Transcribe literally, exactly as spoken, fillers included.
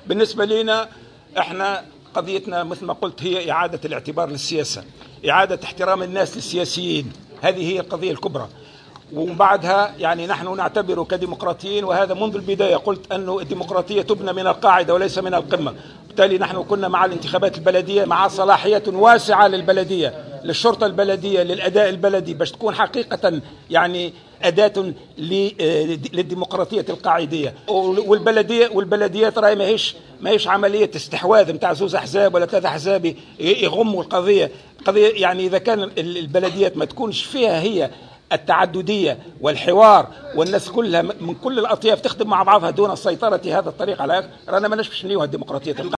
بالنسبة لنا احنا قضيتنا مثل ما قلت هي إعادة الاعتبار للسياسة، إعادة احترام الناس للسياسيين، هذه هي القضية الكبرى. وبعدها يعني نحن نعتبر كديمقراطيين، وهذا منذ البداية قلت أنه الديمقراطية تبنى من القاعدة وليس من القمة. بالتالي نحن كنا مع الانتخابات البلدية، مع صلاحية واسعة للبلدية، للشرطة البلدية، للأداء البلدي، باش تكون حقيقة يعني أداة للديمقراطية القاعدية. والبلدية والبلديات راهي ماهيش ماهيش عملية استحواذ نتاع زوز أحزاب ولا ثلاثة أحزاب يغموا القضية. قضية يعني إذا كان البلديات ما تكونش فيها هي التعددية والحوار والناس كلها من كل الأطياف تخدم مع بعضها دون السيطرة هذا الطريق على رانا ما نشبش نيوها الديمقراطية.